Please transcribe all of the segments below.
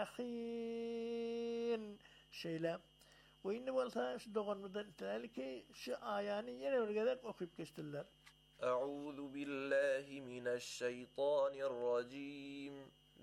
ahin şeyle o inni bolsa şu doganmadan ki şu ayani yine örgedek okuyup geçtiler. Euzu billahi mineşşeytanirracim.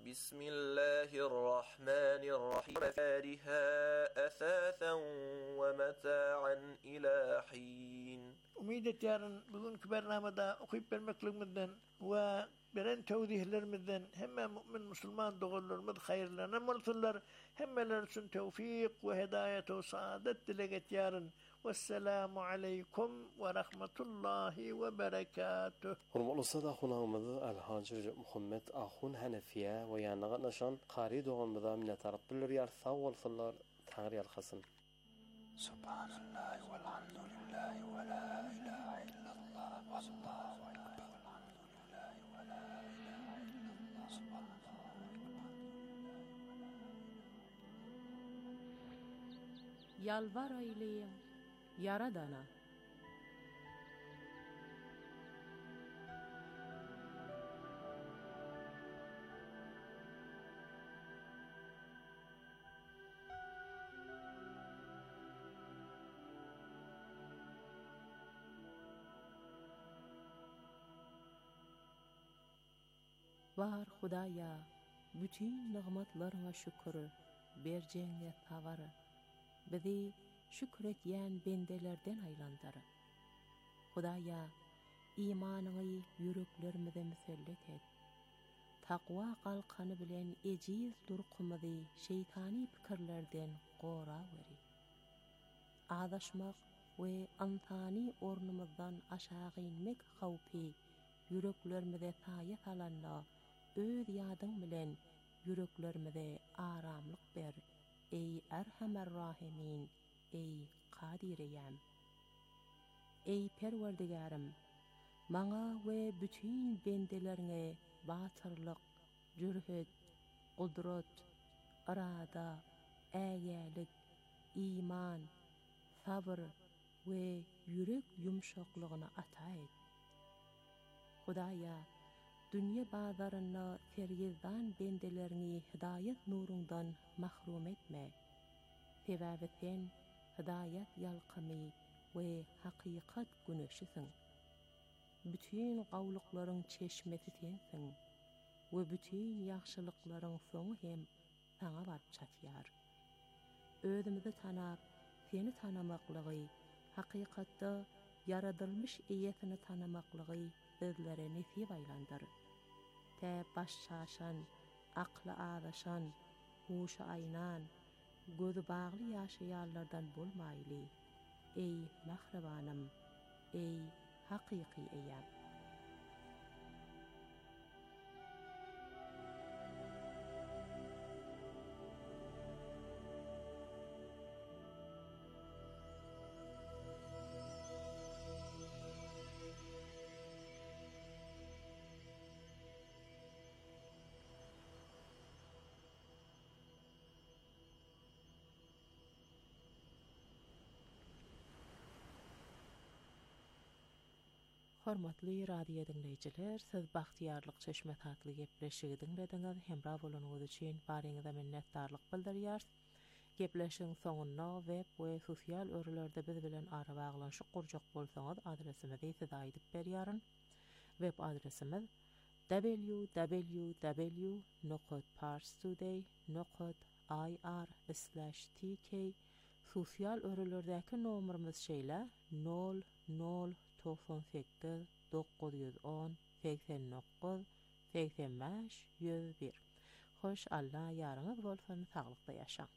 Bismillahirrahmanirrahim. Fariha asasen ve meta'an ila hin. Umidet yarın bugünkü bernamada okuyup vermekliğimizden ve beren tevdihlerimizden hemen mümin Müslüman doğullarımız hayırlarına olsunlar. Hemmeler için tevfik ve hidayet ve saadet dileget yarın. Vesselamu aleykum ve rahmetullahi ve berekatuh. Hurmatly sadaxunamyzy Alhacı Muhammed Ahun Hanefiye we ýanyga naşan qari doganyza minnetdarlyk bildirýär. Sag bolsunlar, Taňry ýalkasyn. Subhanallah walhamdulillah wa la ilaha illallah wallahu akbar. Alhamdulillah wa la ilaha illallah subhanallah. Yalvar eyleyin Yaradana. Var Hudaya, bütün nimetlerine şükür, berjeňe tawary. Bizi şükretýän bendelerden aýlandyr. Hudaya, imanyny yüreklerimize müsellet et. Takwa kalkany bilen ejiz durqumyzy şeytani pikirlerden gora beri. Adaşmak we antani ornumyzdan aşağı inmek hawpy yüreklerimize taýat alanda öz ýadyň bilen yüreklerimize aramlyk ber. Ey Erhamer Rahimin, ey Kadireyem. Ey Perwerdigarim, maňa we bütün bendelerine batyrlyk, jürhet, gudrat, arada, ägälik, iman, sabr we yürek yumşaklygyny ata et. Hudaya, dünýä bazaryna feryizdan bendelerini hidayet nurundan mahrum etme. Sebäbi sen hidayet ýalkamy we hakykat güneşisiň. Bütün gawlyklaryň çeşmesi sensiň we bütün ýagşylyklaryň soňy hem saňa baryp çatýar. Özümizi tanap, seni tanamaklygy, hakykatda yaradylmış eýetini tanamaklygy bizlere nesip aýlandyr. Tä baş şaşan, akly adaşan, huşy aýnan, gözü bagly ýaşaýarlardan bolmaýly. Ey mahrebanym, ey hakyky eýem. Hormatly radio dinleyijiler, siz Baxtiýarlyk Çeşme tatly gepleşigi dinlediňiz. Hemra bolanyňyz üçin baryňyza minnetdarlyk bildirýär. Gepleşiň soňunda web we sosial örlerde biz bilen ara baglanşyk gurjak bolsaňyz adresimizi size aýdyp berýäryn. Web adresimiz www.parstoday.ir/tk. Sosial örlerdäki nomerimiz şeýle 008 910 89 85 101. Hoş Allah ýarňyz bolsun, saglykda ýaşaň.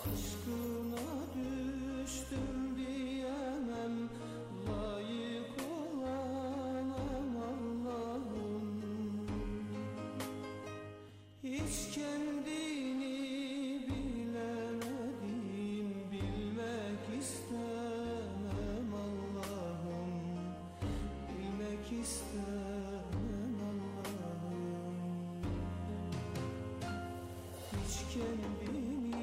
Aşkına düştüm diyemem, layık olamam Allah'ım. Hiç kendini bilemedim, bilmek istemem Allah'ım. Bilmek istemem Allah'ım. Hiç kendini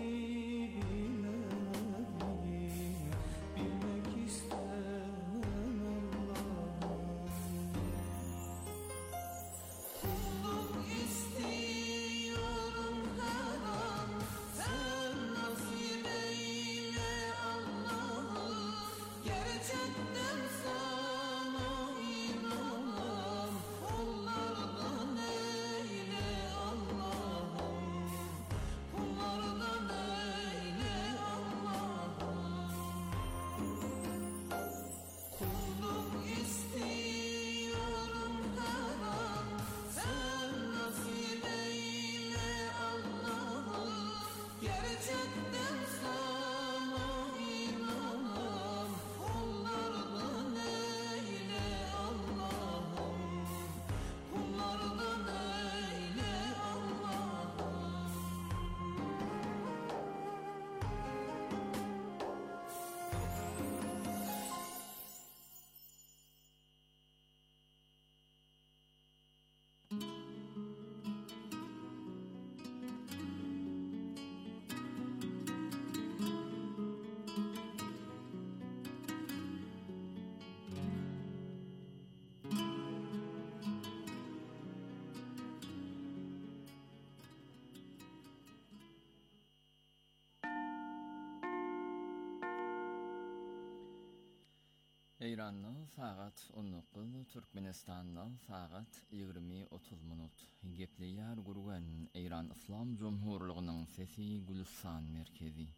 İran'ın saat 19, Türkmenistan'ın saat 20:30 minut. Gepliyar gurgan İran İslam Cumhurluğu'nun sesi Gülistan merkezi.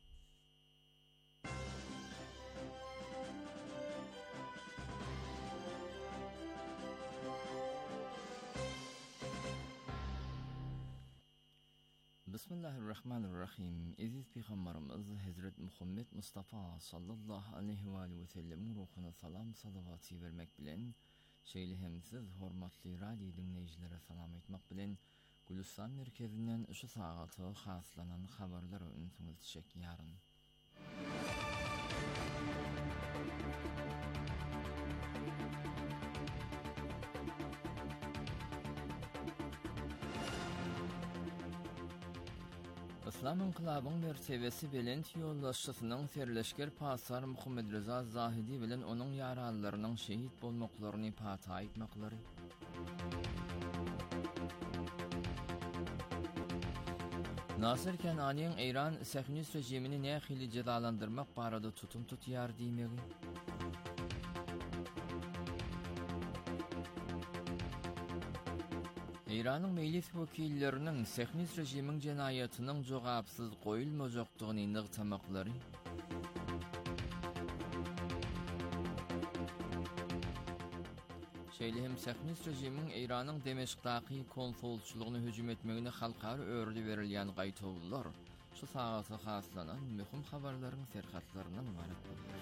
Bismillahirrahmanirrahim. Aziz Peygamberimiz Hazret Muhammed Mustafa sallallahu aleyhi ve sellem ruhuna salam salavatı vermek bilen, şeýlehemsiz hormatly radio dinleýijilere salam etmek bilen, Gülistan merkezinden şu sagatı haslanan habarlar öňsüňizçek ýaryn. İslam inkılabının mertebesi belent ýoldaşçysynyň serleşger pasar Muhammed Reza Zahidi bilen onuň ýaralylarynyň şehit bolmaklaryny pata aýtmaklary. Nasir Kenaniýň İran Sähnüs rejimini nähili jazalandyrmak barada tutum tutýar diýmegi. İran'ın meclis vekillerinin Sähnüs rejiminin cenayetynyň jogapsyz goýulmajagdygyny nygtamaklary. Şeýlehem Sähnüs rejiminiň İran'yň Demeşkdaky konsulçylygyny hüjüm etmegine halkary örli berilýän gaýtawlar şu sagata haslanan möhüm habarlaryň serhatlarynyň ibaret bolýar.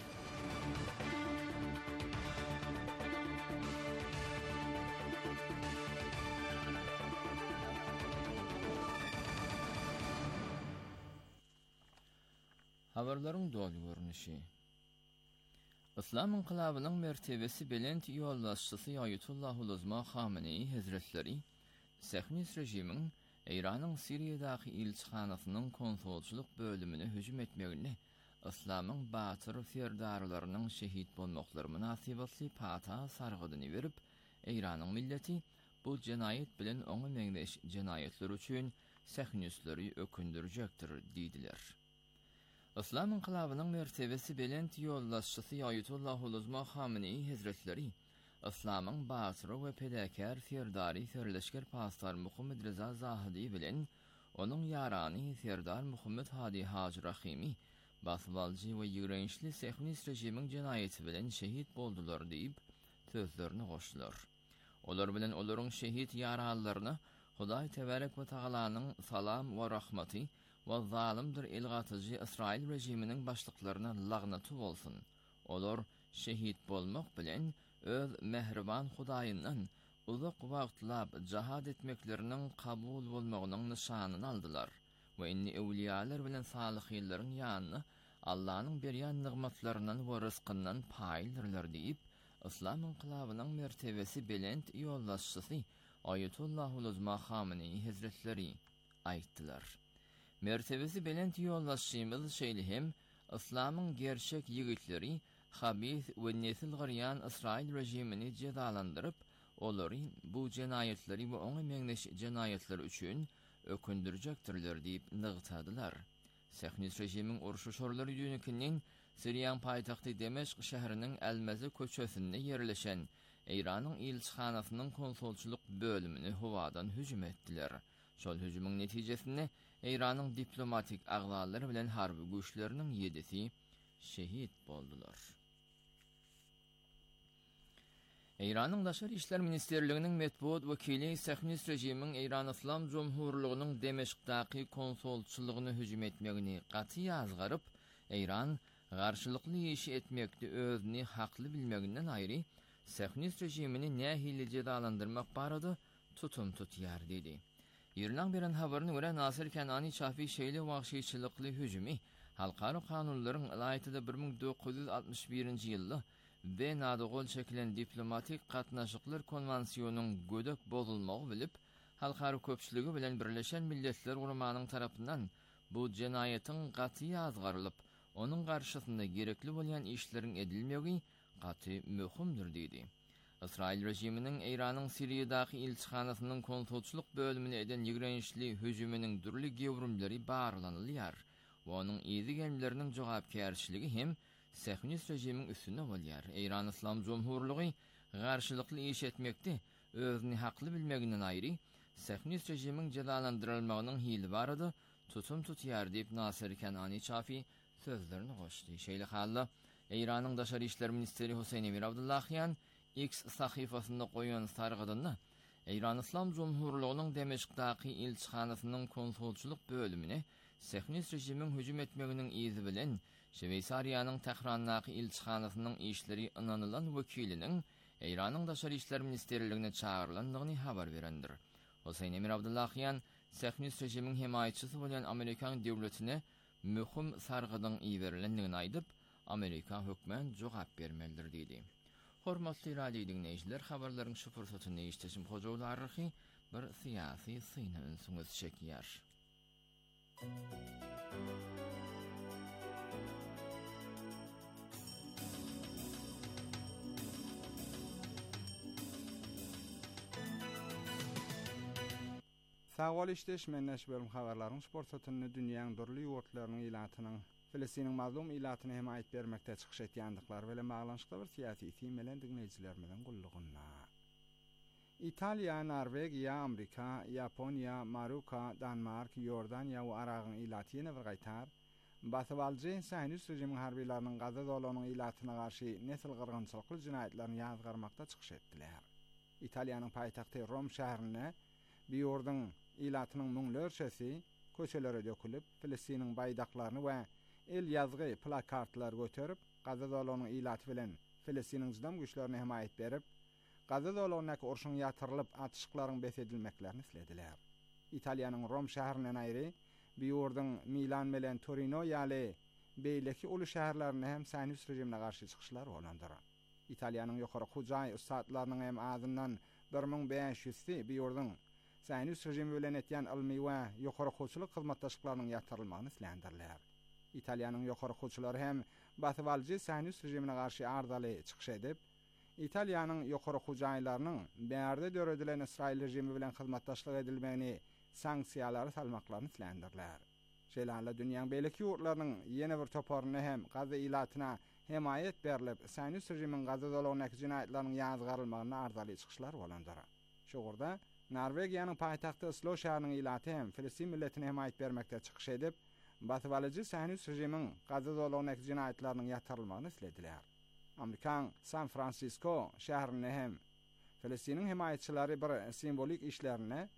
Habarlaryň dolu görnüşi. İslam inqilabynyň mertebesi belent ýoldaşçysy Aýatullah Uluzma Khamenei Hazretleri Sähnüs rejiminiň İran'yň Siriýadaky ilçihanasynyň konsulçylyk bölümine hüjüm etmegine İslamyň batyr ferdarlarynyň şehit bolmaklary münasibetli pata sargydyny berip, İran'yň milleti bu jenaýet bilen oňa meňdeş jenaýetler üçin Sähnüsleri ökündürjekdir diýdiler. İslam inqilabynyň mertebesi belent ýoldaşçysy Aýatullah Uluzma Khamenei Hazretleri İslamyň batyry we pedäkär ferdary serleşger pastar Muhammed Reza Zahidi bilen onuň ýarany Serdar Muhammed Hadi Hacı Rahimi basbaljy we ýürençli Sähnüs rejiminiň jenaýeti bilen şehit boldular diýip sözlerini goşdular. Olar bilen olaryň şehit ýaralylaryna Hudaý Tebarek we Tagalanyň salam we rahmaty we zalimdir ilgatyjy Israil rejiminiň başlyklaryna lagnaty bolsun. Olar şehit bolmak bilen öz mehriban Hudaýyndan uzak wagtlap jihad etmekleriniň kabul bolmagynyň nişanyny aldylar. We inni ewliýalar bilen salyhylaryň ýanyna Allah'ın berýän nigmatlarynyň we rızkyndan paýlyrlar diýip, İslam inqilabynyň mertebesi belent ýollaşçysy Ayetullah Uluzma Khamenei Hazretleri aýtdylar. Mertebesi belent ýollaşçymyz şeýle hem İslamyň gerçek ýigitleri habis we nesil garyan Israil rejimini cezalandyryp, olary bu jenaýetleri we oňa meňneş jenaýetler üçin ökündürjekdirler diýip nygtadylar. Sehnis rejimiň uruşy şorlary ýönekinden Siriýan paýtagty Demeşk şäheriniň Elmezi köçesinde ýerleşen Eýranyň ilçhanasynyň konsulçylyk bölümini howadan hüjüm etdiler. Şol hüjümüň netijesinde Eýranyň diplomatik agzalary bilen harby güýçleriniň 7-si şehit boldular. Eýranyň Daşary işler ministerliginiň metbuat wekili Sehnis rejimiň Eýran Islam Jomhurlygynyň Demeşkdaky konsulçylygyny hüjüm etmegini gaty ýazgaryp, Eýran garşylykly iş etmekde özüni hakly bilmeginden aýry Sehnis rejimini nähili cezalandyrmak barady tutum tutýar dedi. Ýerden beren habaryny görä Nasir Kenani Şafi şeýle wagşyçylykly hüjümi halkary kanunlaryň ilaýatyda 1961-nji ýylda we nadagol şeklen diplomatik gatnaşyklar konwensiýonynyň gödek bozulmagy bilip, halkary köpçüligi bilen Birleşen Milletler Gurumanyň tarapyndan bu jenaýetin gaty ýazgarylyp, onuň garşysynda gerekli bolýan işleriň edilmegi gaty möhümdir dedi. Israil rejiminiň Eýranyň Siriýadaky ilçhanasynyň konsulçylyk bölümine eden ýigrençli hüjüminiň durly gewrimleri barlanylýar. Onuň izi gelmeleriniň jogapkärçiligi hem Sehnis rejimiň üstüne bolýar. Eýran Islam Jomhurlygy garşylykly iş etmekde özüni hakly bilmeginden aýry Sehnis rejimiň cezalandyrylmagynyň hili barady, tutum tutýar diýip Nasir Kenani Şafi sözlerini goşdy. Şeýle halda Eýranyň Daşary işler ministeri Husayn Emir Abdullahyan X sahyfasynda goýan sargydyny Eýran Islam Jomhurlygynyň Demeşkdaky ilçhanasynyň konsulçylyk bölümine Sehnis rejimiň hüjüm etmeginiň izi bilen Şweýsariýanyň Tehrandaky ilçhanasynyň işleri ynanylan wekiliniň Eýranyň Daşary işler ministerligine çağrylandygyny habar berendir. Husayn Emir Abdullahyan Sehnis rejimiň himaýetçisi bolan Amerikan döwletine möhüm sargydyň iýerilendigini aýdyp, Amerika hökmen jogap bermelidir diýdi. Hormatly radio dinleýijiler, habarlaryň şu fursatyny eşitesim hojawlary bir syýasy syna ünsüňiz çekýär. Sagwal işdeş menneş bölüm habarlaryň sport satyny dünýäň durly ýurtlarynyň ilatynyň Filistiniň mazlum ilatyna himayet bermekde çykyş etýändiklary bilen baglanşykda bir syýasy tim bilen dinleýijilerimiň gullugyna. Italiýa, Norwegiýa, Amerika, Ýaponiýa, Maroka, Danmark, Ýordaniýa we Aragyň ilatyny bir gaýtar basybaljy Sahynus rejimiň harbiýlarynyň Gaza dowlatynyň ilatyna garşy nesil gyrgynçylykly jinaýatlaryny ýazgarmakda çykyş etdiler. Italiýanyň paýtagty Rom şäherine bir ýordyň ilatynyň müňlerçesi köçelere dökülip, Filistiniň baýdaklaryny we el ýazgy plakatlar göterip, Gaza dowlatynyň ilaty bilen Filistiniň jydam güýçlerine himayet berip, Gaza dowlatynyň urşuň ýatyrylyp atışyklaryň besedilmeklerini islediler. Italiýanyň Rom şäherinden aýry, bir ýordyň Milan bilen Torino ýaly beýleki uly şäherlerine hem Sahynus rejimine garşy çykyşlar bolandyr. Italiýanyň ýokary hujaý ustadlarynyň hem azyndan 1500-ti bir ýordyň Sahynus rejimi bilen etýän ilmi we ýokary huçylyk hyzmatdaşlyklarynyň ýatyrylymagyny islendirler. Italiýanyň ýokary huçylary hem basybaljy Sahynus rejimine garşy ardaly çykyş edip, Italiýanyň ýokary hujaýlarynyň bärde döredilen Israil rejimi bilen hyzmatdaşlyk edilmegini sanksiýalary salmaklaryny islendirler. Şeýle dünýäň beýleki ýurtlarynyň ýene bir toparyny hem Gaza ilatyna himayet berilip, Sahynus rejimiň Gaza dowlatynyň jinaýatlarynyň ýazgarylmagyny ardaly çykyşlar bolandyr. Şogurda Norwegiýanyň paýtagty Oslo şäheriniň ilaty hem Filistin milletine himayet bermekde çykyş edip, basybaljy Sahynus rejimiň Gaza dowlatynyň jinaýatlarynyň ýatyrylmagyny islediler. Amerikan San Francisco şäherine hem Filistiniň himayetçilari bir simbolik işlerine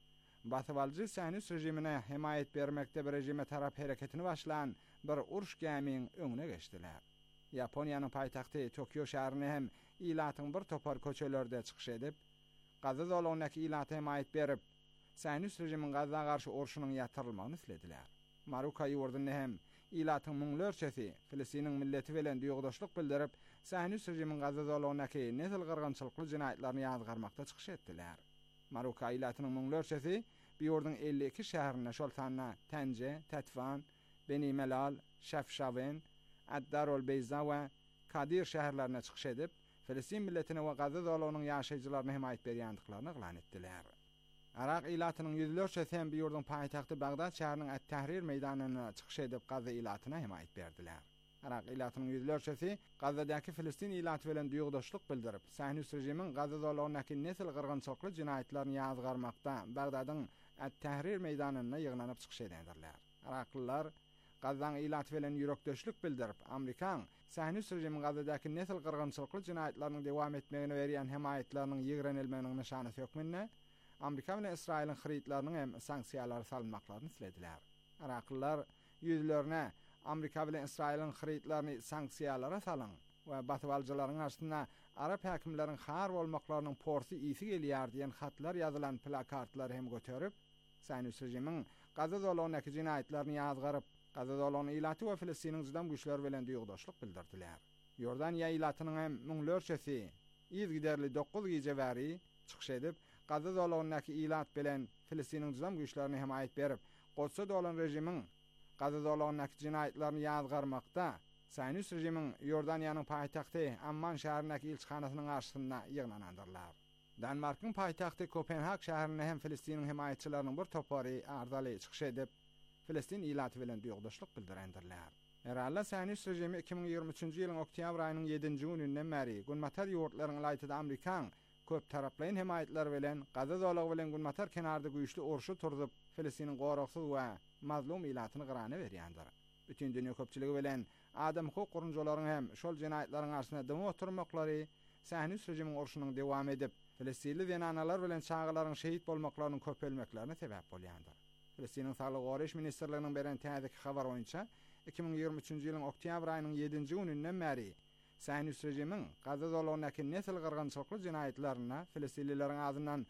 Batybalcı Siyonist rejimine himayet bermekde bir rejime tarap hareketini başlayan bir uruş gəmiň öňüne geçdiler. Yaponiýanyň paýtagty Tokyo şäherine hem ilatyň bir topar köçelerde çykyş edip, Gaza dolagyny ilaty himayet berip, Siyonist rejimiň Gaza garşy uruşynyň ýatyrylmagyny islediler. Maruka ýurduny hem ilatyň muňlarçasy Filistiniň milleti bilen ýogdaşlyk bildirip, Siyonist rejimiň Gaza dolagyny nesil gyrgynçylykly jinaýatlaryny ýazgarmakda çykyş etdiler. Maruka ilatynyň muňlarçasy bu ýurdun 52 şäherine şol sanna Tence, Tetfan, Beni Melal, Şafşaven, Addarol Beyza we Kadir şäherlerine çykyş edip, Filistin milletine we Gaza dolagynyň ýaşaýjylaryna himayet berýändiklaryny eglan etdiler. Arak ilatynyň ýüzlerçe hem bu ýurdun paýtagty Bagdad şäheriniň At-Tahrir meýdanyna çykyş edip Gaza ilatyna himayet berdiler. Arak ilatynyň ýüzlerçesi Gazadaky Filistin ilaty bilen ýogdaşlyk bildirip, Siyonist rejimiň Gaza dolagyny nesil gyrgynçylykly jinaýatlaryny ýazgarmakda Bagdadyň At-Tahrir meýdanyna ýygnanyp çykyş edendirler. Araklylar Gazan ilaty bilen ýürekdeşlik bildirip, Amerikan Siyonist rejimiň Gazadaky nesil gyrgynçylykly jinaýatlarynyň dowam etmegine berýän himayetlarynyň ýigrenilmeginiň nyşany hökmünde Amerika bilen Israýlyň hyritlarynyň hem sanksiýalary salmaklaryny islediler. Araklylar ýüzlerine Amerika bilen Israýlyň hyritlaryny sanksiýalara salyň we batybaljylaryň arasynda Arap häkimleriň har bolmaklarynyň porsi ýygy gelýär diýen hatlar ýazylan plakatlar hem göterip, Siyonist rejimiň Gaza dolagyny jinaýatlaryny ýazgaryp, Gaza dolagyny ilaty we Filistiniň jydam güýçleri bilen ýogdaşlyk bildirdiler. Ýordaniýa ilatynyň hem muňlarçasy ýygy 9 gije bäri çykyş edip, Gaza dolagyny ilat bilen Filistiniň jydam güýçlerini himayet berip, Quds dolan rejimiň Gaza dolagyny jinaýatlaryny ýazgarmakda Siyonist rejimiň Ýordaniýanyň paýtagty Amman şäherindäki elçixanasynyň garşysynda ýygnanandylar. Danmarkyň paýtagty Kopenhag şäherine hem Filistiniň himayetçileriniň bir topary ardaly çykyş edip, Filistin ilaty bilen ýogdaşlyk bildirendirler. Herhalde Siyonist rejimi 2023-nji ýylyň oktýabr aýynyň 7-nji gününden bäri Gunmatar ýurtlarynyň laýtyda Amerikan köp taraplayan himayetler bilen Gaza dolagy bilen Gunmatar kenarda güýçli uruşy turdup, Filistiniň goragsyz we mazlum ilatyny gyrana berýändir. Bütün dünýä köpçüligi bilen adam hukuk gurunjalaryň hem şol jinaýatlaryň arasynda dym oturmaklary Siyonist rejimiň uruşynyň dowam edip, Filistinli denanalar bilen çağılaryň şehit bolmaklarynyň köpelmeklerine sebäp bolýandyr. Filistiniň Saglyk Goraş ministrliginiň beren täzeki habar boýunça 2023-nji ýylyň oktýabr aýynyň 7-nji gününden bäri Siyonist rejimiň Gaza dolagyny nesil gyrgynçylykly jinaýatlaryna Filistinlileriň azyndan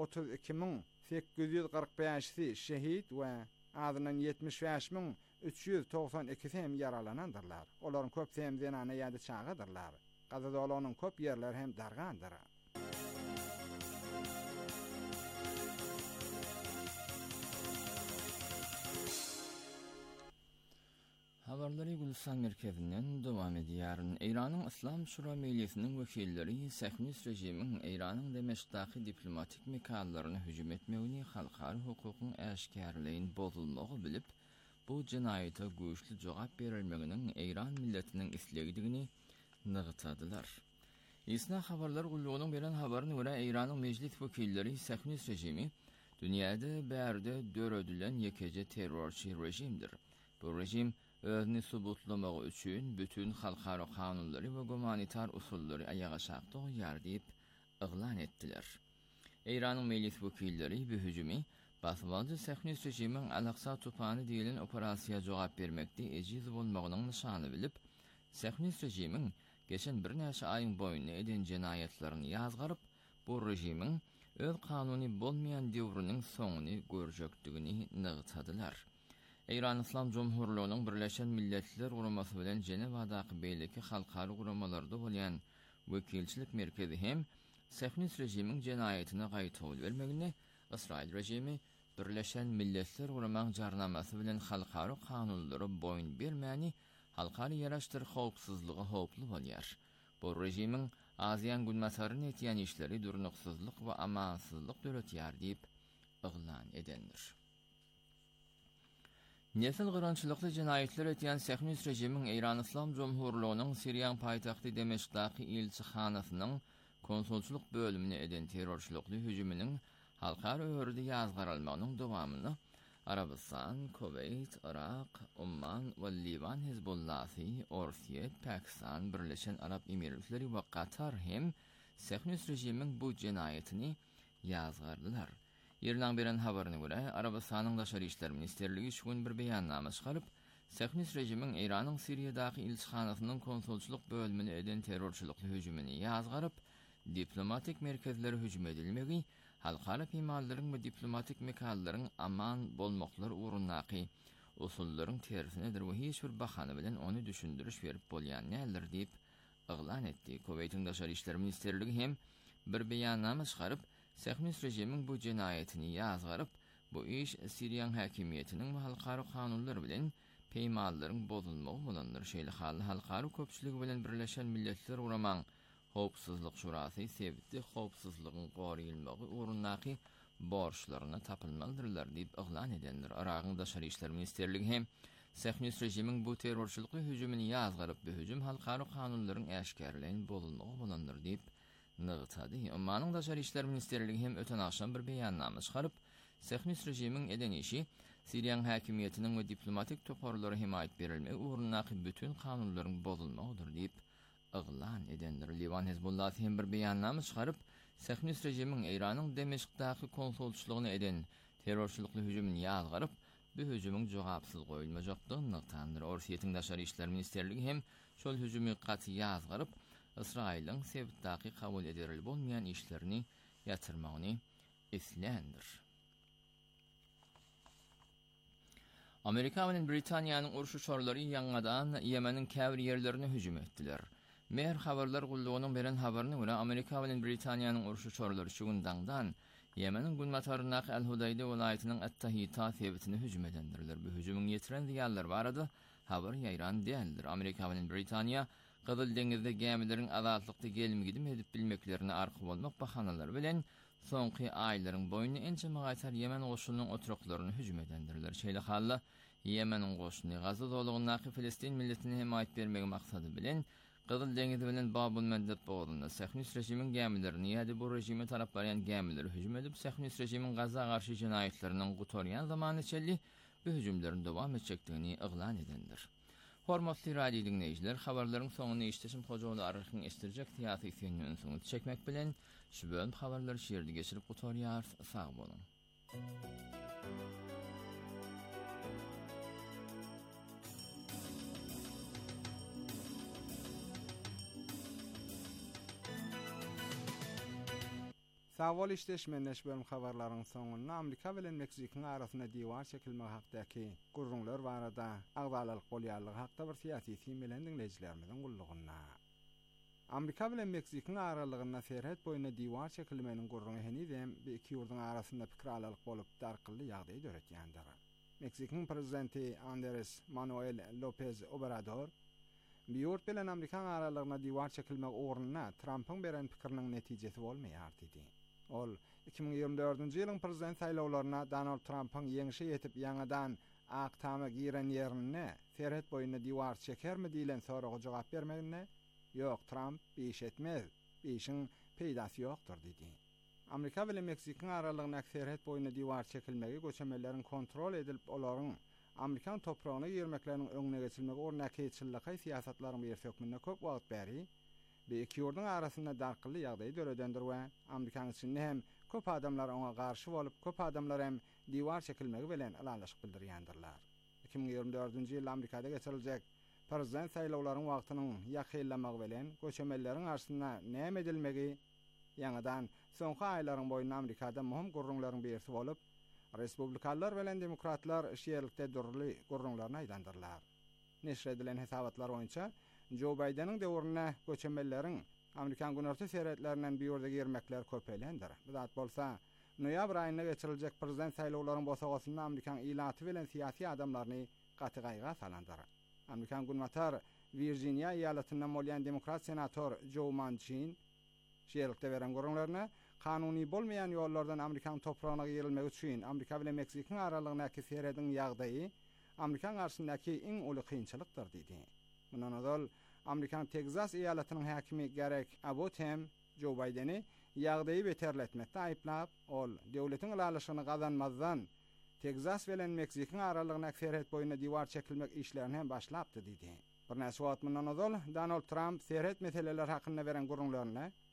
32.845 şehit we azyndan 75.392 hem yaralanandylar. Olaryň köp hem denana ýa-da çağıdyrlar. Gaza dolagynyň köp ýerleri hem dargandyr. Habarlary Gülistan merkezinden dowam edýär. Iranyň Islam Şura Meclisiniň wekilleri Siyonist rejimiň Iranyň Demeşkdaky diplomatik mekanlaryna hüjüm etmegini halkary hukukyň äşkärliğini bozulmagy bilip, bu jinaýata güýçli jogap berilmeginiň Iran milletiniň islegidigini nygtadylar. Isna habarlar gullugynyň beren habaryna görä Iranyň meclis wekilleri Siyonist rejimi dünýäde bärde döredilen ýekece terrorçy rejimdir. Bu rejim özüni subutlamagy üçin bütün halkara kanunlary we humanitar usullary ayağa çakdygyar diýip eglan etdiler. Iranyň meclis wekilleri bu hüjümi basbaldy Siyonist rejimiň Al-Aqsa tupany diýilen operasiýa jogap bermekde ejiz bolmagynyň nyşany bilip, Siyonist rejimiň geçen bir näçe aýyň boýunça eden jinaýatlaryny ýazgaryp, bu rejimiň öz kanuny bolmaýan döwrüniň soňuny görjekdigini nygtadylar. İran İslam Cumhurluğu'nun Birleşen Milletler Guraması bilen Cenevadaky beýleki halkary guramalarda bolýan wekilçilik merkezi hem Siyonist rejimiň jenaýatyna gaýtaw bermegini Israil rejimi Birleşen Milletler Guramasynyň jarnamasy bilen halkary kanunlary boýun bermäni halkary ýaraşdyr howpsuzlygy howply bolýar. Bu rejimiň Aziýan günmasaryny etýän işleri durnuksuzlyk we amansızlyk döretýär diýip eglan edendir. Nesil gyrgynçylykly jinaýatlar etýän Siyonist rejimiň Iran İslam Cumhurluğunyň Siriýan paýtagty Demeşkdaky elçixanasynyň konsulçylyk bölümine eden terrorçylykly hüjüminiň halkary öwrüde ýazgarylmagynyň dowamyny Arabistan, Kuveyt, Irak, Umman we Liban Hizbullahy, Orsiýet, Pakistan, Birleşen Arap Emirlikleri we Qatar hem Siyonist rejimiň bu jinaýatyny ýazgardylar. Ýerden beren habaryna görä, Arabistanyň daşary işler ministerligi şu gün bir beýannama çykaryp, Sähnis rejimiň Iranyň Siriýadaky ilçihanasynyň konsulçuluk bölümini eden terrorçulukly hüjümini ýazgaryp, diplomatik merkezlere hüjüm edilmegi, halkara piýmallaryň we diplomatik mekallaryň aman bolmaklar urunnaky usullaryň tersinedir we hiç bir bahana bilen onu düşündiriş berip bolýan näler diýip yglan etdi. Kuweytiň daşary işler ministerligi hem bir beýannama çykaryp, Sähnis rejimiň bu jenaýetini ýazgaryp, bu iş Siriýan häkimiýetiniň we halkara kanunlary bilen peýmanlaryň bozulmagy bolandyr. Şeýle hal halkara köpçüligi bilen Birleşen Milletler Uramaň Howpsuzlyk Şurasy sebäpli howpsuzlygyň goraýylmagy urunnaky borçlaryna tapylmalydyrlar diýip yglan edendir. Iragyň daşary işler ministerligi hem Sähnis rejimiň bu terrorçulukly hüjümini ýazgaryp, bu hüjüm halkara kanunlaryň äşkärliğini bozulmagy bolandyr diýip nygtady. Umanyň daşary işler ministerligi hem öten akşam bir beýannama çykaryp, Sähnis rejimiň eden işi Siriýan häkimiýetiniň we diplomatik toparlary himayet berilmegi urunnaky bütün kanunlaryň bozulmagydyr diýip yglan edendir. Liwan Hezbollah hem bir beýannama çykaryp, Sähnis rejimiň Iranyň Demeşkdaky konsulçulugyny eden terrorçulukly hüjümini ýazgaryp, bu hüjümüň jogapsyz goýulmajakdygyny nyktandyr. Orsiýetiň daşary işler ministerligi hem şol hüjümi gaty ýazgaryp, Israýlyň sebäpdaky kabul edilir bolmaýan işlerini ýatyrmagyny islendir. Amerika bilen Britaniýanyň urşuşçylary ýangadan Ýemeniň käbir ýerlerine hüjüm etdiler. Mer habarlar gullugynyň beren habaryna görä, Amerika bilen Britaniýanyň urşuşçylary şu gün daňdan Ýemeniň Günmataryna El-Hudayda welaýatynyň At-Tahita sebätine hüjüm edendirler. Bu hüjümüň ýetiren diýerler barada habar ýaýran däldir. Amerika bilen Britaniýa Gyzyl deňizde gemileriň azatlykda gelmegidi edip bilmeklerini arky bolmak bahanalary bilen soňky aýlaryň boýuny ençe magaýtar Ýemen goşunynyň oturaklaryny hüjüm edendirler. Şeýle halla Ýemeniň goşuny Gaza dowlagyna Filistin milletine himayet bermegi maksady bilen Gyzyl deňizi bilen Babul Mandeb boğulunda Sähnis rejimiň gemilerini ýa-da bu rejime tarap barýan gemileri hüjüm edip Sähnis rejimiň Gaza garşy jenaýetleriniň gutorýan zamany içeli bu hüjümlerin dowam etjekdigini yglan edendir. Hormatly radio dinleýijiler, habarlaryň soňuny işleşim hojaly arkyň estirjek tiýasy ýeňden soň çekmek bilen şu bölüm habarlary şeýerde geçirip gutorýar. Sag bolun. Sawol işleşmenleş bölüm habarlaryň soňuna Amerika bilen Meksikaň arasynda diýwar çekilmegi hakdaky gurrunlar barada agdalyk bolýarlygy hakda bir syýasy film bilen dinleýijilerimiziň gullugyna. Amerika bilen Meksikaň aralygyna serhet boýuna diýwar çekilmeginiň gurruny henizem bu iki ýurduň arasynda pikir alalyk bolup darkylly ýagdaý döretýändir. Meksikaň prezidenti Andrés Manuel López Obrador bu ýurt bilen Amerika aralygyna diýwar çekilmek ugruna Trumpyň beren pikiriniň netijesi bolmaýar diýdi. Ol 2024-nji ýylyň prezident saýlawlaryna Donald Trumpyň ýeňişe ýetip ýangadan ak tama giren ýerine serhet boýuna diýwar çekermi diýilen soraga jogap bermegine ýok, Trump iş etmez, işiň peýdasy ýokdur diýdi. Amerika bilen Meksikaň aralygyna serhet boýuna diýwar çekilmegi göçmenleriň kontrol edilip olaryň Amerikan topragyna ýermekleriniň öňüne geçilmegi ornaky ýetişilýän siýasatlaryň bir sökmünde köp wagt bäri bu iki ýurduň arasynda darkylly ýagdaý döredendir we Amerikan üçin hem köp adamlar oňa garşy bolup, köp adamlar hem diýwar çekilmegi bilen alanlaşyk bildirýändirler. 2024-nji ýyl Amerikada geçiriljek prezident saýlawlaryň wagtynyň ýakynlamagy bilen göçmenleriň arasynda näme edilmegi ýangadan soňky aýlaryň boýundan Amerikada möhüm gurrunlaryň birisi bolup, respublikanlar bilen demokratlar şeýerlikde durly gurrunlaryny aýdandyrlar. Neşr edilen hesabatlar boýunça Joe Biden'in döwrüne göçmenleriň Amerikan günorta seýretlerinden bir ýerde girmekler köpelendir. Bu zat bolsa, noýabr aýyna geçiriljek prezident saýlawlaryň bosagasynda Amerikan ilaty bilen syýasy adamlaryny gaty gaýga salandyr. Amerikan günmatar Virginia ýalatynyň bolýan demokrat senator Joe Manchin şeýerlikde beren gurrunlaryna kanuny bolmaýan ýollardan Amerikan topragyna girilmegi üçin Amerika bilen Meksikaň aralygyna seýrediň ýagdaýy Amerikan garşyndaky iň uly kynçylykdyr diýdi. Mundan öňe Amerikan Texas eyalatynyň häkimi Greg Abbott hem Joe Biden'i ýagdaýy beterletmekde aýplap, ol döwletiň ýalyşyny gazanmazdan Texas bilen Meksikaň aralygyna serhet boýuna diýwar çekilmek işlerini hem başlapdy diýdi. Bir näçe wagt mundan öňe Donald Trump serhet meseleler hakynda beren gurrunlaryna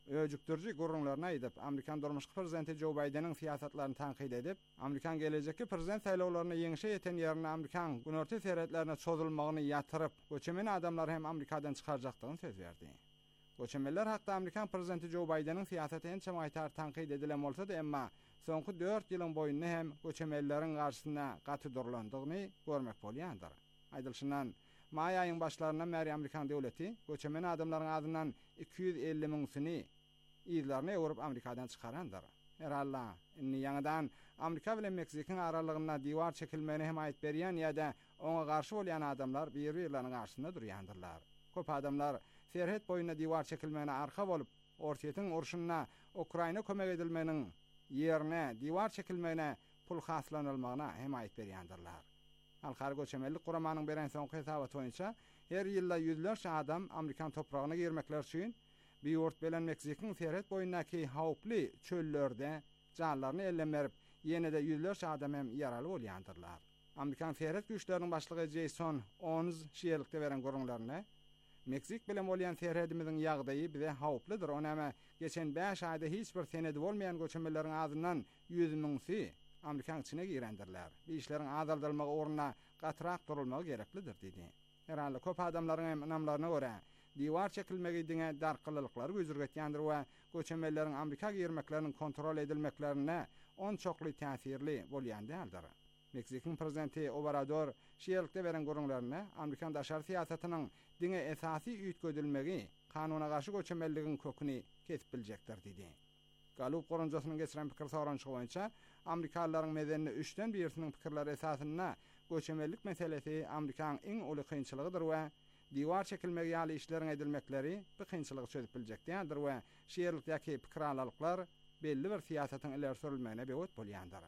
öjüktürji gurrunlaryna aýdyp, Amerikan durmuşky prezidenti Joe Biden'in siýasatlaryny tanqid edip, Amerikan gelejekki prezident saýlawlaryna ýeňişe ýeten ýerine Amerikan günorta seretlerine çözülmegini ýatyryp, göçemen adamlar hem Amerikadan çykarjakdygyny söz berdi. Göçemenler hakda Amerikan prezidenti Joe Biden'in siýasaty ençe maýtar tanqid edilen bolsa-da, emma soňky 4 ýylyň boýunda hem göçemenleriň garşysyna gaty durulandygyny görmek bolýandyr. Aýdylşyndan may aýynyň başlaryndan bäri Amerikan döwleti göçemen adamlaryň adyndan 250 000 ýyllaryny Ýewrop Amerikadan çykarandyr. Herhalla inni ýaňydan Amerika bilen Meksika aralygynda diwar çekilmegine hem aýt berýän ýa-da oňa garşy bolýan adamlar bir-birlerining garşysynda durýandyrlar. Köp adamlar serhet boýuna diwar çekilmegine arka bolup, Ortiýetiň urşunyna Ukraina kömek edilmeginiň ýerine diwar çekilmegine pul haslanylmagyna hem aýt berýändirler. Halkary göçemenlik guramanyň beren soňky hesabat boýunça her ýylda ýüzlerçe adam Amerikan topragyna girmekler üçin Biýurt bilen Meksikaň serhet boýundaky hawply çöllerde janlaryny ellemerip, ýene-de ýüzlerçe adam hem ýaraly bolýandyrlar. Amerikan serhet güýçleriniň başlygy Jason Ons şeýerlikde beren gurrunlaryna Meksik bilen bolýan serhedimiziň ýagdaýy bize hawplydyr. Onama geçen 5 aýda hiç bir senedi bolmayan göçemenleriň adyndan 100 000 Amerikan içine girendirler. Bu işlerin azaldylmagy oruna gatrak durulmagy gereklidir dedi. Herhalde köp adamlaryň namlaryna görä diwar çekilmegi diňe darkylyklar gözürgetýändir we göçemenleriň Amerika girmekleriniň kontrol edilmeklerine on çokly täsirli bolýan däldir. Meksikaň prezidenti Obrador şeýerlikde beren gurrunlaryna Amerikan daşary siýasatynyň diňe esasy üýtgedilmegi kanuna garşy göçemenligiň köküni kesip biljekdir dedi. Galup gorunjasynyň geçiren pikir sorançygy boýunça Amerikalıların medenine 3'ten 1'sinin pikirleri esasında göçemenlik meselesi Amerikan en uly kynçylygydyr we diwar çekilmegi ýaly işlerin edilmekleri bu kynçylygy çözüp biljekdir we şeýerlikdäki pikir alalyklar belli bir siýasatyň ileri sürülmegine bewet bolýandyr.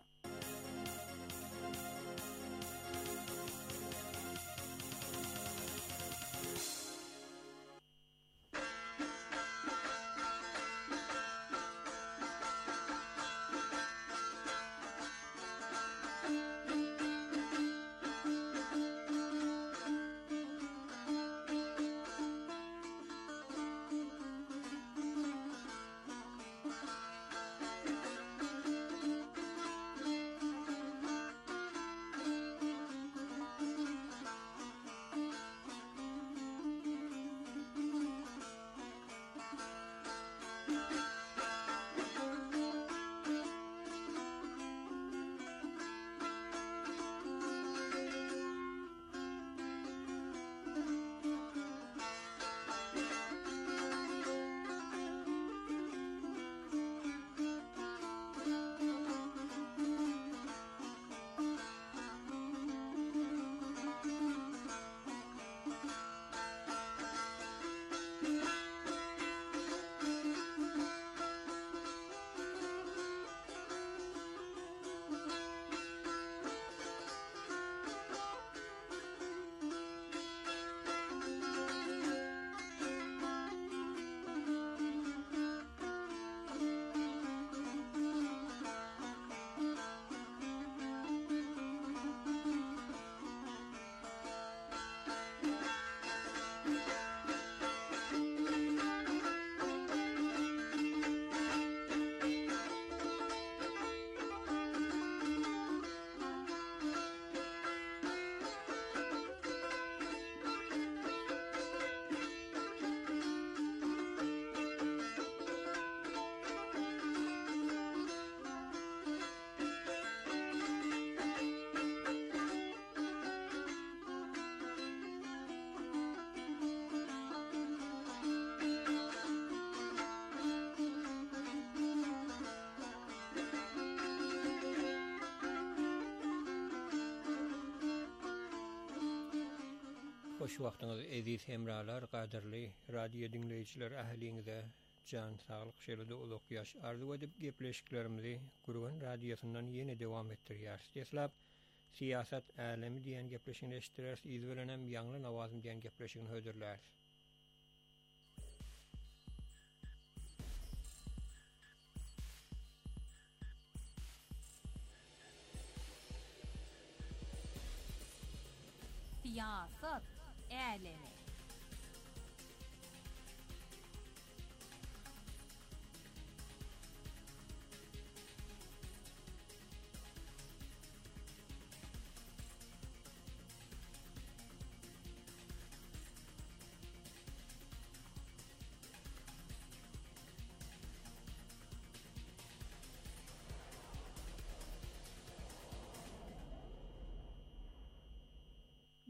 Hoş wagtyňyz eziz hemralar, gaderli radio dinleýijiler ähliňize jan saglyk şeýlede uluk ýaş arzu edip gepleşiklerimizi Gurgan radiosundan ýene dowam etdirýär. Deslap siýasat älemi diýen gepleşigini eşitdirýär, izlenen ýangly nawazym diýen gepleşigini höderler. Siyasat älemi.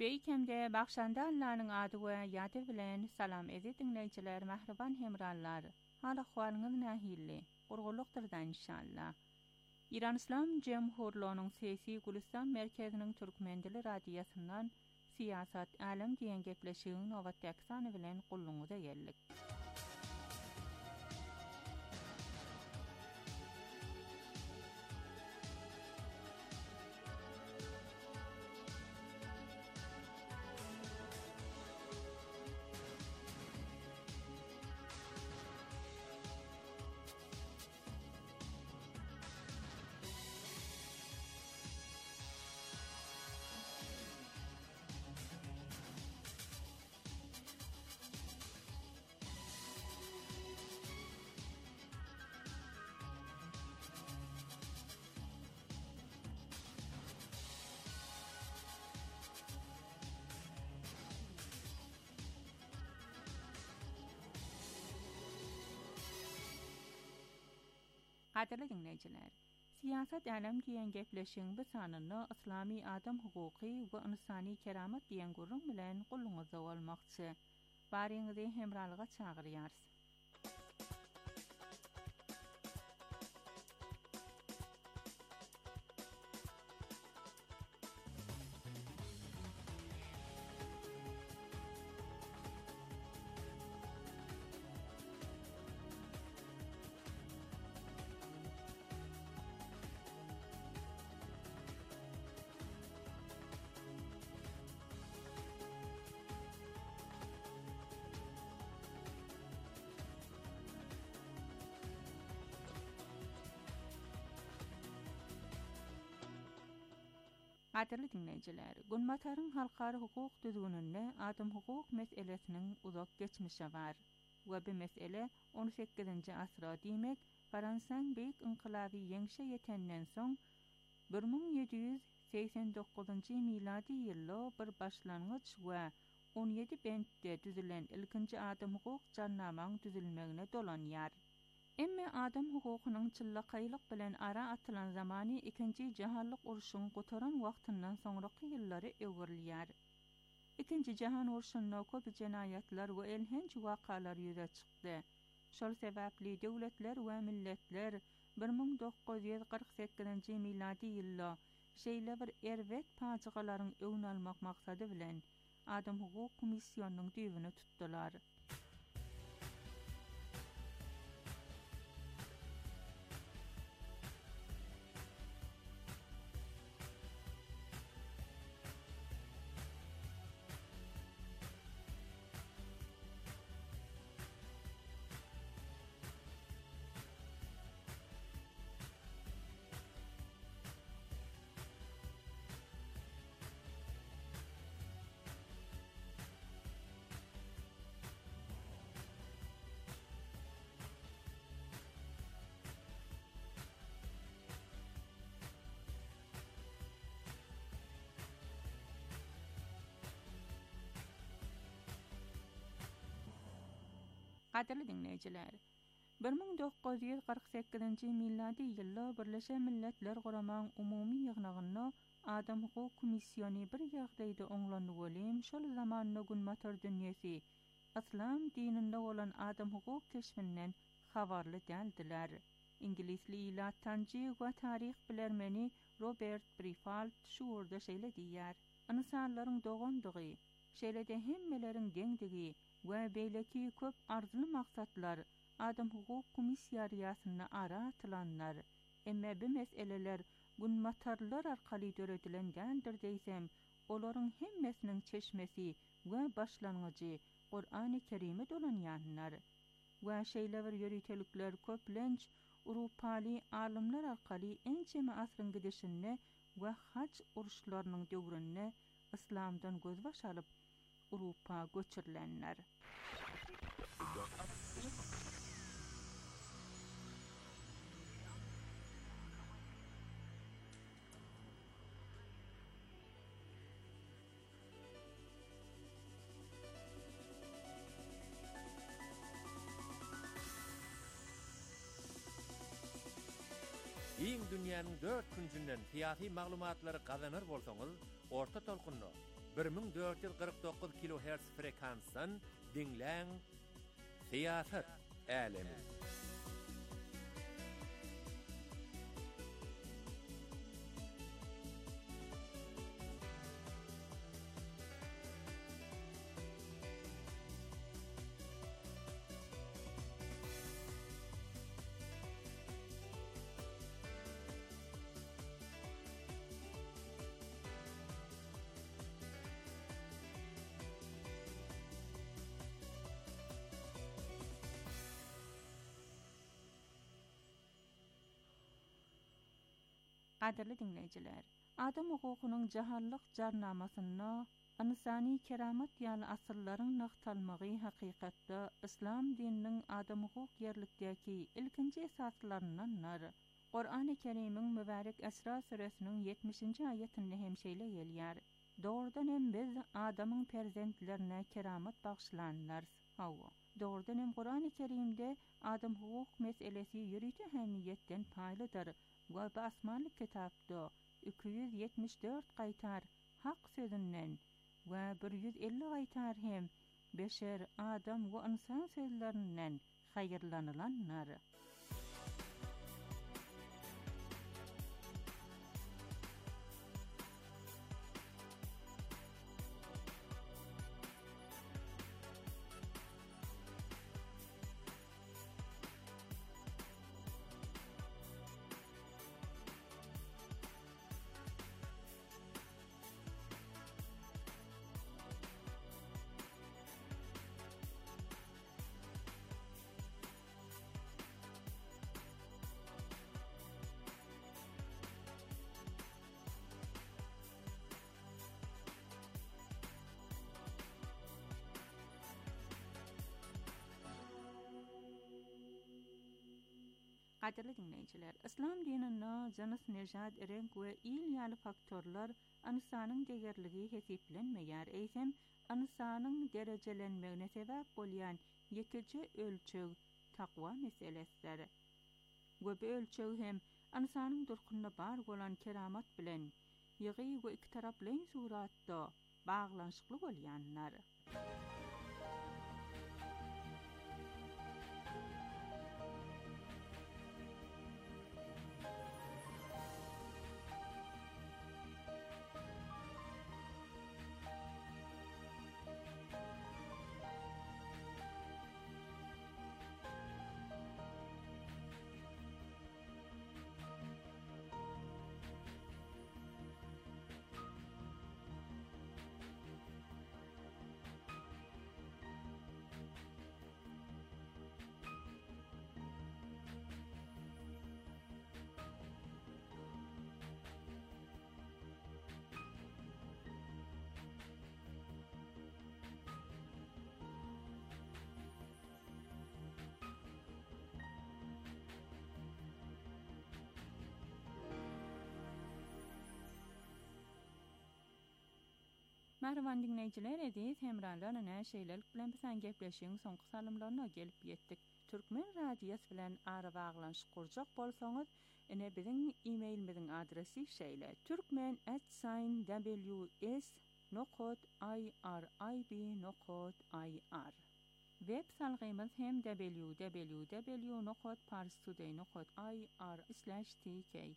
Beýkemde Bakşanda Allah'ın adı we ýady bilen salam ezi dinleýijiler, mähriban hemrallar. Hala hwalyňyz nähilli? Gurgulukdyrdan inşallah. İran İslam Cemhurluğunyň sesi Gülistan merkeziniň Türkmen dili radiýasyndan siyasat, alem diýen gepleşigiň nowat ýaksany bilen gulluňyza geldik. Qadirli dinleyijiler, siyasat alem diýen gepleşigiň bu sanyny islamy adam hukuky we insany keramat diýen gurrun bilen gulluňyza bolmakçy. Baryňyzy hemralyga çagyrýar. Qadirli dinleyijiler, Günmataryň halkary hukuk düzgüninde adam hukuk meselesiniň uzak geçmişi bar. We bu mesele 18-nji asra diýmek, Fransaň beýik inqilaby ýeňşe ýetenden soň 1789-njy miladi ýyly bir başlangyç we 17 bentde düzülen ilkinji adam hukuk jarnamaň düzülmegine dolanýar. Emme adam hukukynyň çyllakaýlyk bilen ara atylan zamany 2-nji jahanlyk uruşyň gotaran wagtyndan soňraky ýyllary öwürlýär. 2-nji jahan uruşynda köp jenaýatlar we elhenç wakalar ýüze çykdy. Şol sebäpli döwletler we milletler 1948-nji miladi ýylda şeýle bir erwet paçyqalaryň öňüni almak maksady bilen adam hukuk komissionynyň düýbüni tutdular. Qadirli dinleyijiler, 1948-nji miladi ýylda Birleşen Milletler Guramaň umumy ýygnagyna Adam hukuk komissiony bir ýagdaýda oňlanyp bolim, şol zamanyna Günmatar dünýesi İslam dininde bolan adam hukuk keşfinden habarly däldiler. İngilizli ilatanjy we taryh bilermeni Robert Brifalt şu urda şeýle diýär: "Insanlaryň dogandygy, şeýle-de hemmeleriň deňdigi we beýleki köp arzuly maksatlar adam hukuk komissiýariýasyna ara atylanlar. Emme bu meseleler Günmatarlar arkaly döredilendendir diýsem, olaryň hemmesiniň çeşmesi we başlangyjy Qur'an-ı Kerim'e dolanýanlar. We şeýle bir ýöritelikler köplenç Urupaly alymlar arkaly ençeme asryň gidişine we haç uruşlarynyň döwründe İslamdan gözbaş alyp Urupa göçürilenler. Iň dünýäniň 4 küncünden fiýaty maglumatlary gazanır bolsaňyz, Orta Tolkunny 1449 kHz frekansdan dinleyen Siyaset Alemi. Qadirli dinleyiciler, adam hukukunun jaharlyk jarnamasyna insani keramat ýaly asyllaryň naqtalmagy hakykatda İslam dininiň adam hukuk ýerlikdäki ilkinji esaslaryndanlar. Qur'an-ı Kerim'iň mübarek Esra suresiniň 70-nji aýatyny hemşeýle gelýär. Doğrudan hem biz adamyň perzentlerine keramat bagşlanlar. Doğrudan hem Qur'an-ı Kerim'de adam hukuk meselesi ýürüýte ähmiýetden paýlydyr. Bu asmanly kitapda 274 gaýtar hak sözünden we 150 gaýtar hem beşer, adam we insan sözlerinden haýyrlanylanlar. Qadirli dinleyiciler, İslam dininde janys nejat renk we il ýaly faktorlar insanyň degerligi hesiplenmeýär. Eýsem, insanyň derejelenmegine sebäp bolýan ýekiji ölçüg takwa meselesidir. Bu ölçüg hem insanyň durkunyna bar bolan keramat bilen ýygy we iki taraply suratda baglanşykly bolýanlar. Merhaban dinleyiciler, edis hemranlarına näşeýlelik bilen bilen gepleşiň soňky salymlaryna gelip ýetdik. Türkmen radiýasy bilen ara baglanşyk kurjak bolsaňyz, ine biziň e-mailimiziň adresi şeýle: turkmen@ws.irib.ir. Web salgymyz hem www.parstoday.ir/tk.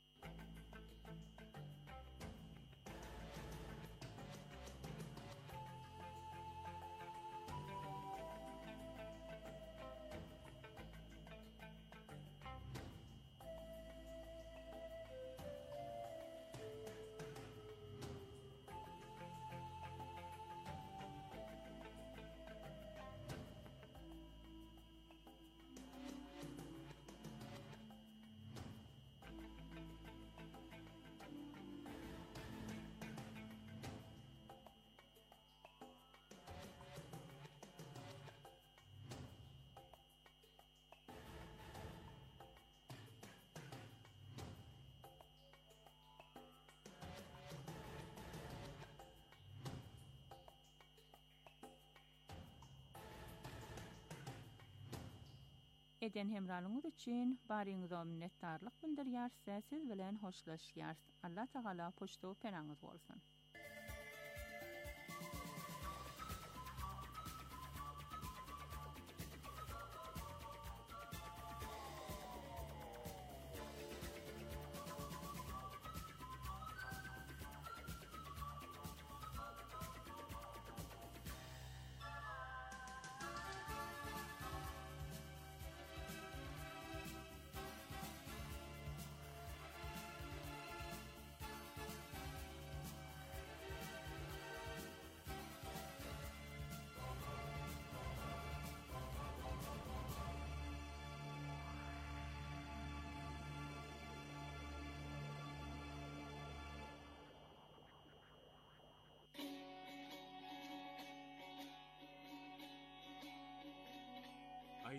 Eden hemralyňyz üçin baryňyza minnetdarlyk bildirýär, siz bilen hoşlaşýar. Allah Taala poçta peraňyz bolsun.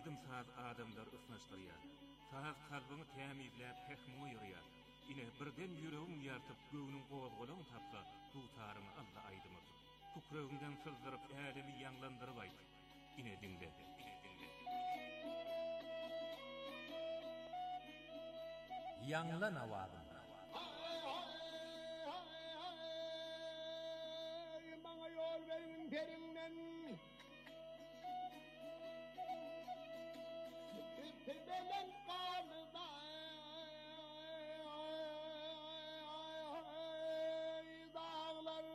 aydım saz adamlar ısnaşdırýar. Saz kalbyny tämizläp hekmi ýörýär. Ine birden ýüregim ýartyp göwnüň gowazgalagyny tapsa, dutaryny Allah aýdymyr. Tukragymdan sızdyryp ädemi ýanglandyryp aýdy. Ine dinle. Ýanglan awazym. Bana yol verin derinden. Tebelen kanıda dağlar.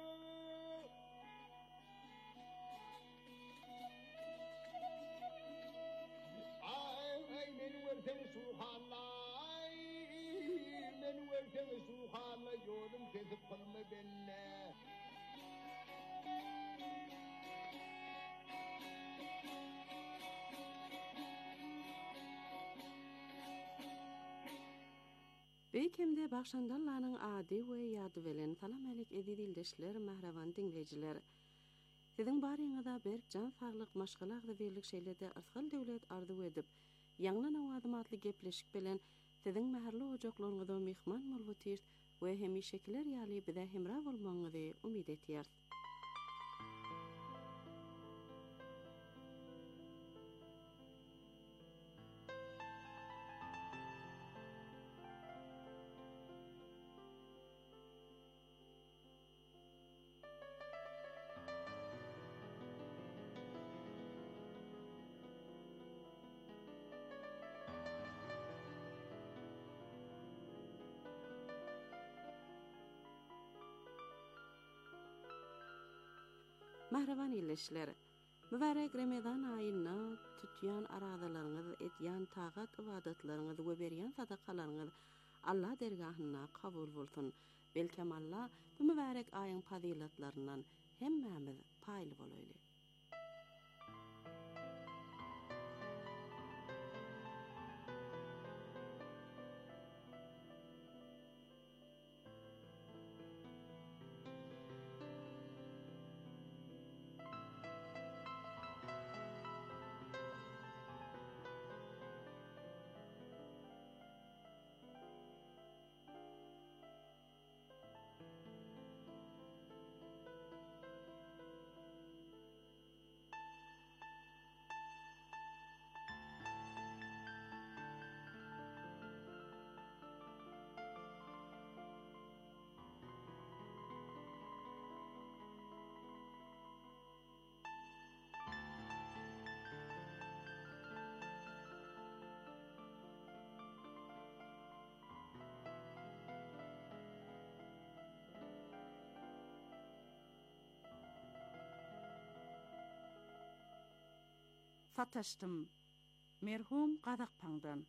Ay beni versene suhalay, beni versene suhalay, yolum kesip kalma benimle. Beýkemde Bagşandallanyň ady we ýady bilen salam alik edildeşler, mahrawan dinleýijiler. Siziň baryňyzda berk jan saglyk maşgalagda berlik şeýlerde asgal döwlet arzu edip, ýanglan awazym atly gepleşik bilen siziň mäherli ojaklaryňyzda mehman bolýar we hemişekiler ýaly bize hemra bolmagyňyzy umyt etýär. Mahrawan ýerleşler. Mübarek Ramazan aýyna tutýan arazalaryňyz, etýän tagat ibadatlaryňyz we berýän sadakalaryňyz Allah dergahyna kabul bolsun. Belkem Allah bu mübarek aýyň fazilatlaryndan hemmämiz paýly bolaýly. Sataşdym. Merhum Gazakpaňdan.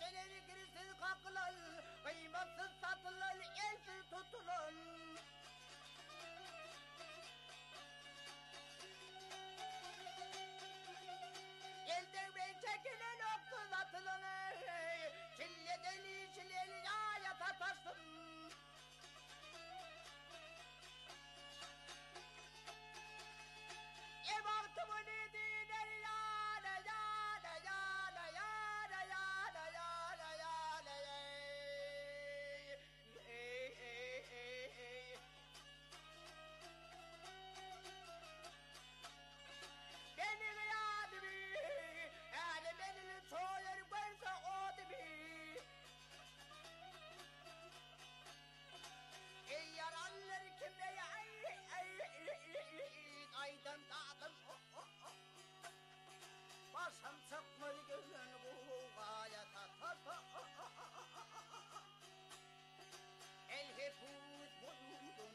Eleri girsiz kakılan, kıymatsız satılan, elsiz tutulan. Elden ben çekilen oksuz atılan, çille deli çileli yaya tatarsın. Emartımın ediler yana yana yana yana yana yana yana benim yadımı yani benim soyar varsa odımı yaralar kime aydan dağdım başım sıkmalı gözün buğaya tatar el hep boyundum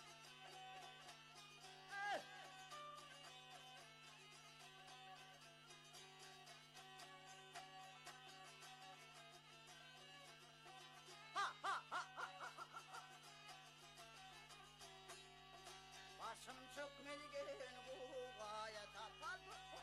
başım çökmeli gelin bu gayet atar.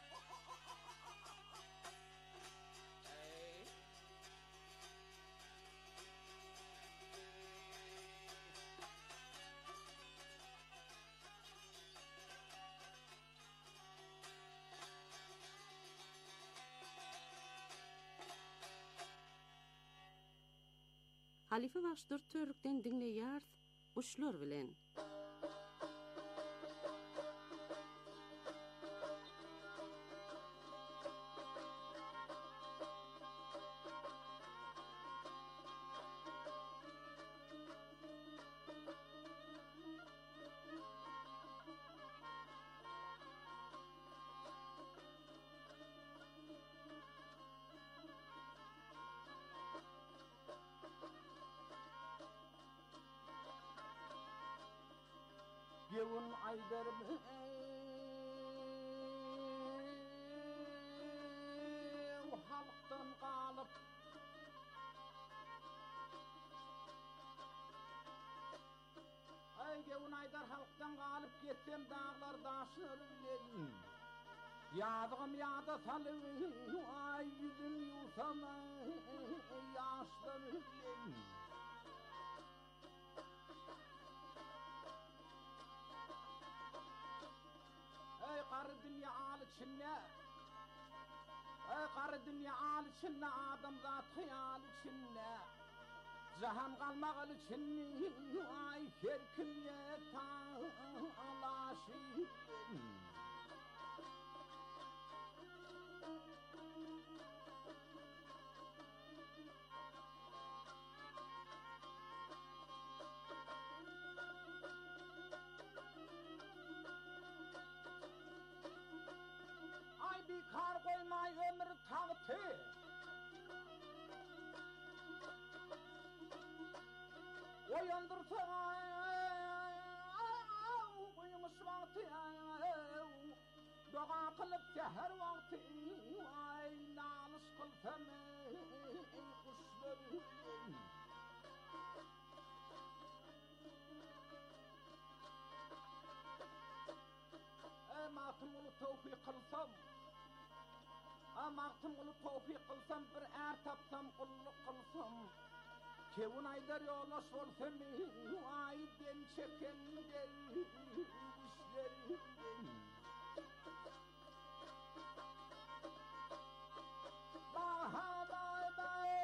Halife başdır törükten dinleýär, uşlar bilen. Gevun aydar halktan kalıp ay gevun aydar halktan kalıp getsem dağlar daşır bilen yadığım yada salıp ay yüzüm yusam yaşlar bilen qarı dünya alı çinne qarı dünya alı çinne adam zat hayalı çinne Zahan kalmak için ay herkimye talaşın Ay bir kar koymay ömür tağıtı Uyandırsa uyumuş vakti Doğa kılıp seher vakti Ay nalış kılsam kuşlarım Matımını tevfik kılsam Matımını tevfik kılsam bir er tapsam kulluk kılsam Kevun aydar yola sorsa ay den çeken işlerimden Baha bay bay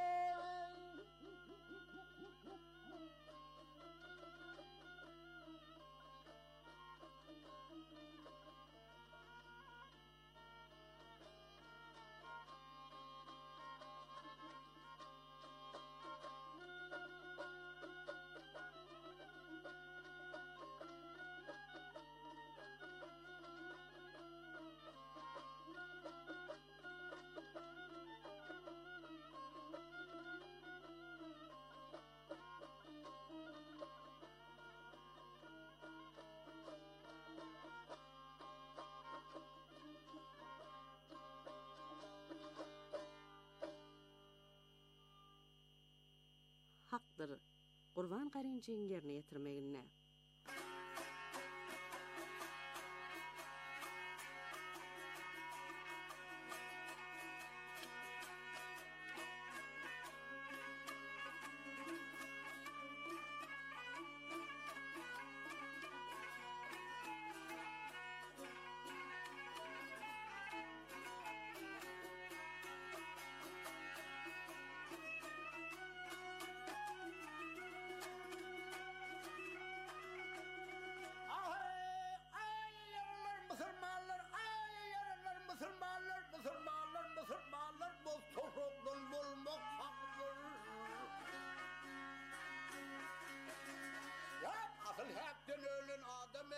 ýaşadykdyr. Gurban garynjyň ýerine ýetirmegine. Müslümanlar bu topruktan bulmak haktır. Ya asıl hepten ölen adam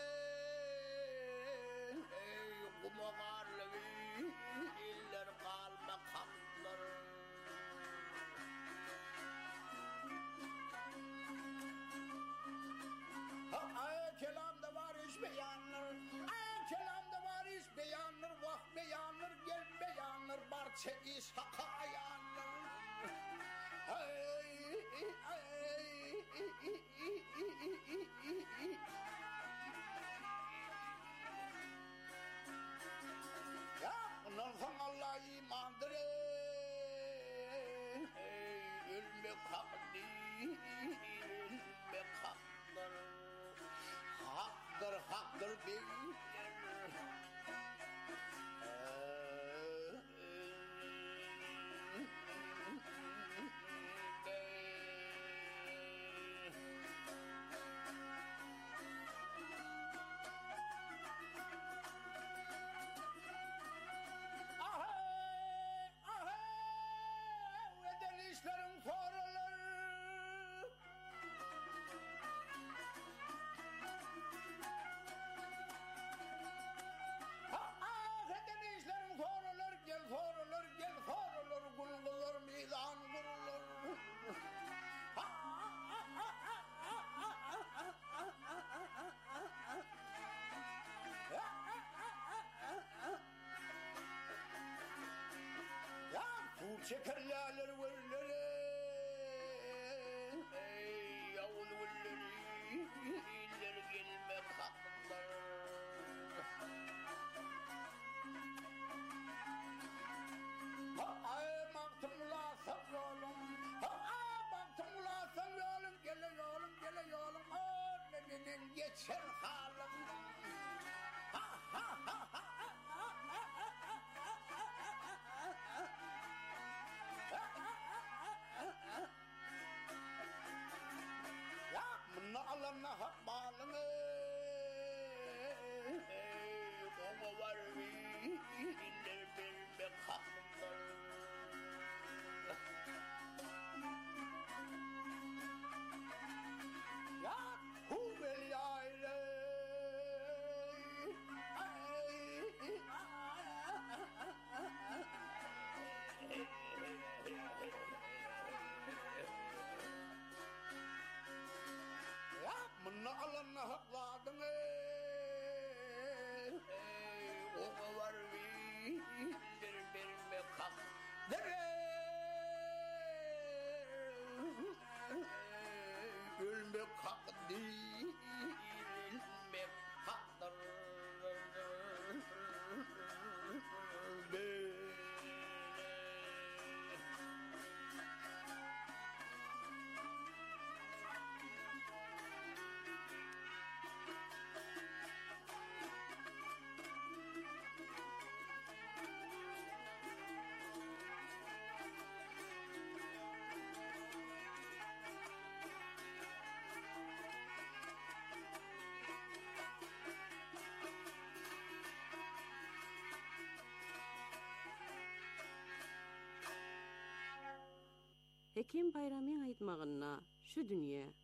ey kumagarlığı iller kalmak haktır. Kelamda var iş beyanlar, kelamda var iş beyanlar, vah beyanlar, gel beyanlar, barça iş haka ayanlar. Ya bundan sonra Allah imandır ölmek hakkı değil, ölmek hakkıdır. Haktır beyler. Eden işlerin soruları. Gel sorular, gulgular, meydan kurulur. Ya tur şekerlerler verileri, yavul verileri, iller gelmek hakkındır. Baktımla savralım, baktımla savralım, gele yolum, önünden geçer halim. Ya bunu alana hak balını, bana var iller bilmek hakkındır. Ya huveli aile ya bunu alana hakladın o var bir bilmek hakkıdır. Ölmek hak değil, ölmek haktır. Hekim Bayramyň aýtmagyna şu dünýe